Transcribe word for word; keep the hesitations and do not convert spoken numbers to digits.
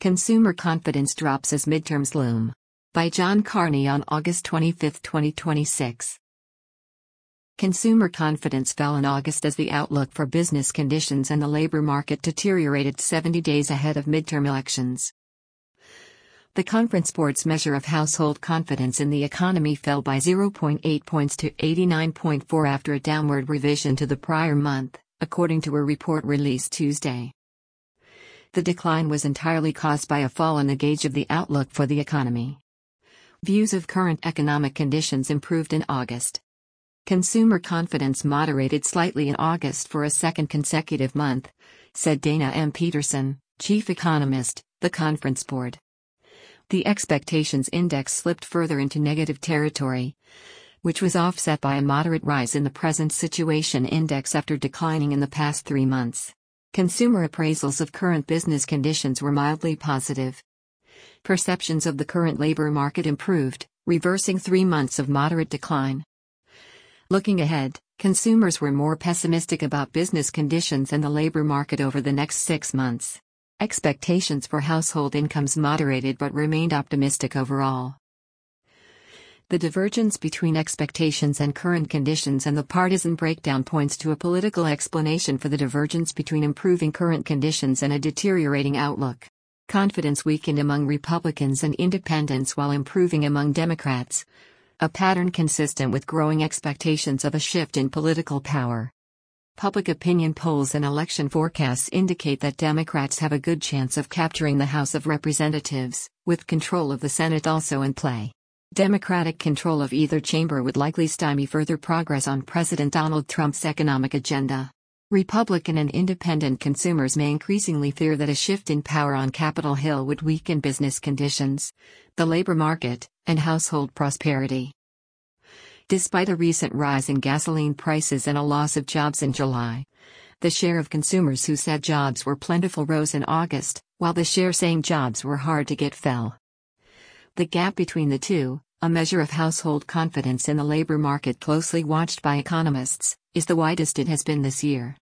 Consumer confidence drops as midterms loom. By John Carney on August twenty-fifth, twenty twenty-six. Consumer confidence fell in August as the outlook for business conditions and the labor market deteriorated seventy days ahead of midterm elections. The Conference Board's measure of household confidence in the economy fell by zero point eight points to eighty-nine point four after a downward revision to the prior month, according to a report released Tuesday. The decline was entirely caused by a fall in the gauge of the outlook for the economy. Views of current economic conditions improved in August. Consumer confidence moderated slightly in August for a second consecutive month, said Dana M. Peterson, chief economist, the Conference Board. The expectations index slipped further into negative territory, which was offset by a moderate rise in the present situation index after declining in the past three months. Consumer appraisals of current business conditions were mildly positive. Perceptions of the current labor market improved, reversing three months of moderate decline. Looking ahead, consumers were more pessimistic about business conditions and the labor market over the next six months. Expectations for household incomes moderated but remained optimistic overall. The divergence between expectations and current conditions and the partisan breakdown points to a political explanation for the divergence between improving current conditions and a deteriorating outlook. Confidence weakened among Republicans and independents while improving among Democrats, a pattern consistent with growing expectations of a shift in political power. Public opinion polls and election forecasts indicate that Democrats have a good chance of capturing the House of Representatives, with control of the Senate also in play. Democratic control of either chamber would likely stymie further progress on President Donald Trump's economic agenda. Republican and independent consumers may increasingly fear that a shift in power on Capitol Hill would weaken business conditions, the labor market, and household prosperity. Despite a recent rise in gasoline prices and a loss of jobs in July, the share of consumers who said jobs were plentiful rose in August, while the share saying jobs were hard to get fell. The gap between the two, a measure of household confidence in the labor market closely watched by economists, is the widest it has been this year.